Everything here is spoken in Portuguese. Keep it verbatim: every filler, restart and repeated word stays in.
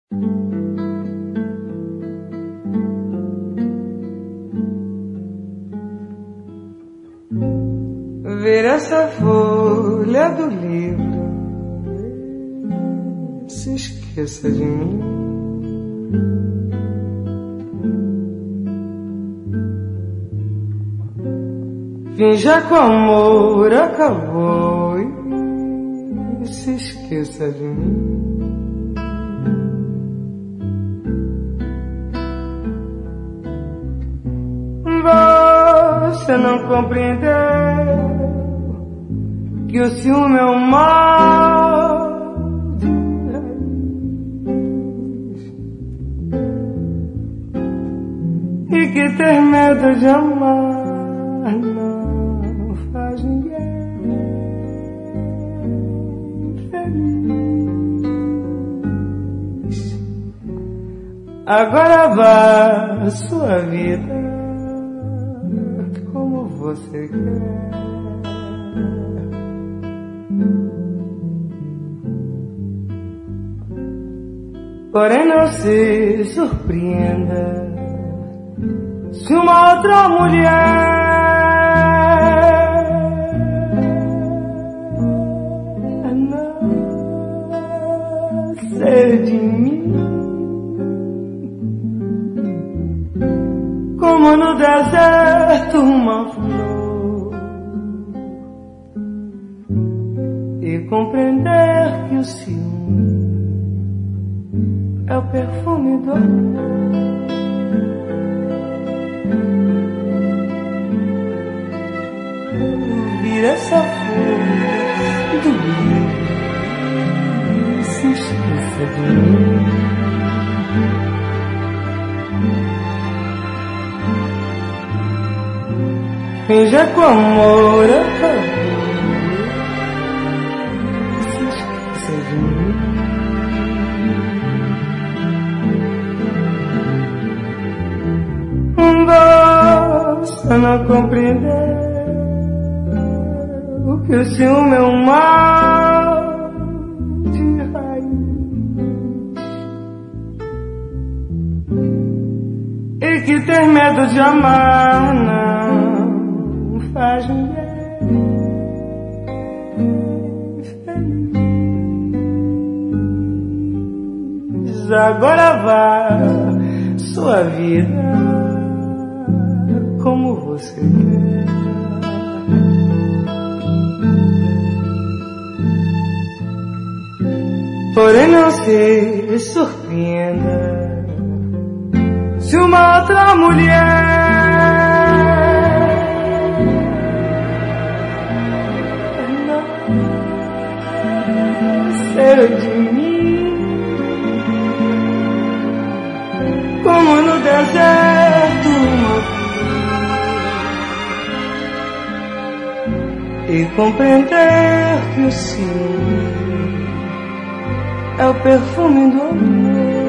Ver essa folha do livro, se esqueça de mim. Finja que o amor acabou e se esqueça de mim. Você não compreendeu que o ciúme é um mal de raiz e que ter medo de amar não faz ninguém feliz. Agora vá a sua vida como você quer. Porém não se surpreenda se uma outra mulher nascer de mim, como no deserto uma flor, e compreender que o ciúme é o perfume do amor. Vira essa folha do livro, se esqueça de mim. Finja que o amor acabou, se esqueça de mim. Você não compreendeu que o ciúme é um mal de raiz e que ter medo de amar não faz ninguém feliz. Agora vá sua vida como você quer. Porém não se surpreenda se uma outra mulher nascer de mim, como no deserto uma flor, e compreender que o ciúme é o perfume do amor.